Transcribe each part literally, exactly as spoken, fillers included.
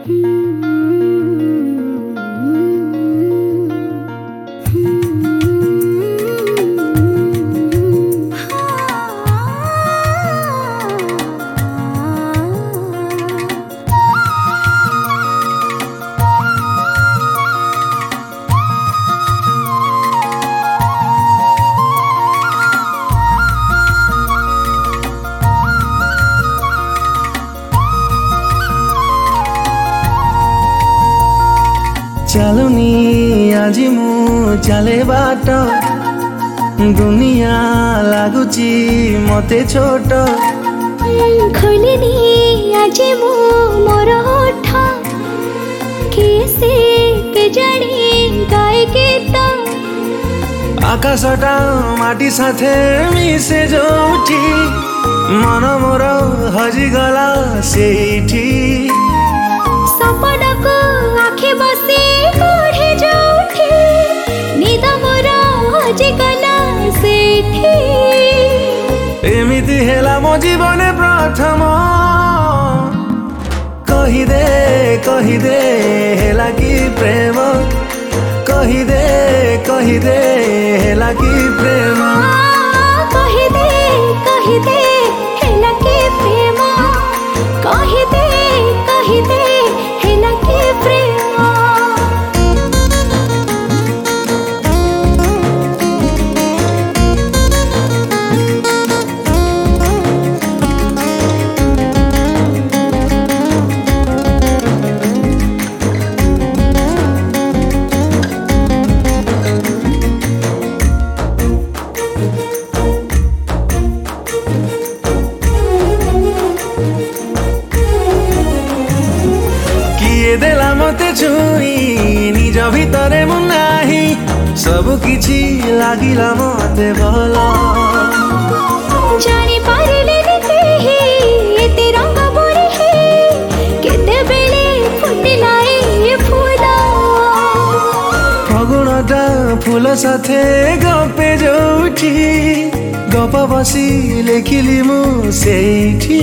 चलुनी आजी मु चले बाट दुनिया लागुची मते छोट खोलिनी आजी मु मोर ओठ किसे के जानी गाए गीत आकाशटा माटी साथे मिसे जोठी मन मोर हजिगला सेठी सपना को आखे बसे कोढ़े जोठी निद मोर हजिगला सेठी एमिति हेला मो जीवने प्रथम कहिदे कहिदे हेला कि प्रेम कहिदे कहिदे हेला कि प्रेम कहिदे कहिदे हेला कि प्रेम कहिदे कहिदे हेला कि प्रेम देला मते छुई निज भितरे मु नाही सब किछि लागिला मते भला जानी पारिले केही एते रंग बोरी केते बेले फुटिलाए फूल फगुणटा फूल साथे गपे जोठी गप बसी लेखिली मु सेठी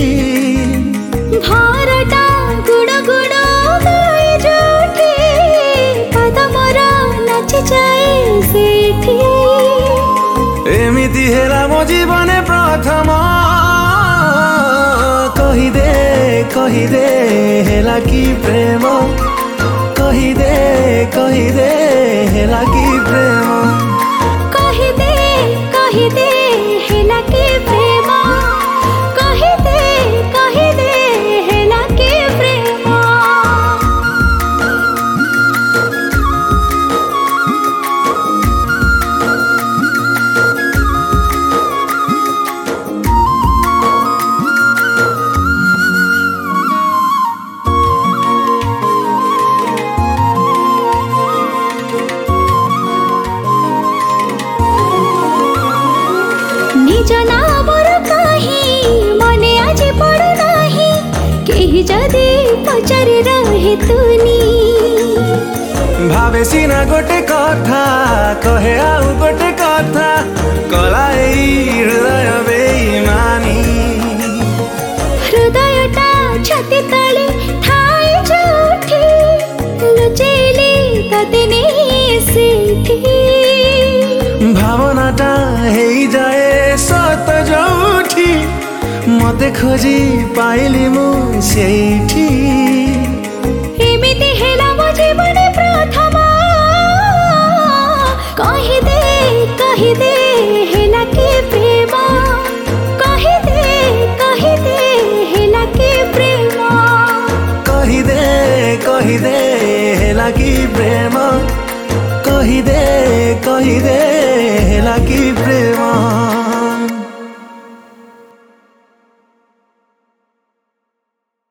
भारटा गुड़ गुड़ गाए जोठी पद मोर नाची जाए सेठी एमिति हेला मो जीवने प्रथम कहिदे कहिदे हेला कि प्रेम कहिदे कहिदे हेला कि प्रेम कहिदे कहिदे हेला कि प्रेम कहिदे कहिदे हेला कि प्रेम निज नामर कहीं मने आज पड़ू नाही केही जदि पचारि रहे तुनी भावे सीना गोटे कथा कहे आउ गोटे कथा कला एई हृदय बेईमानी हृदयटा छाती तले ठाए जोठी लुचेले तते नहीं सेठी भावनाटा हेई जाए सत जोठी मते खोजी पाइली मु सेठी एमिति हेला मो जीवने प्रथम कहिदे कहिदे हेला कि प्रेम कहिदे कहिदे हेला कि प्रेम कहिदे कहिदे हेला कि प्रेम कहिदे कहिदे हेला कि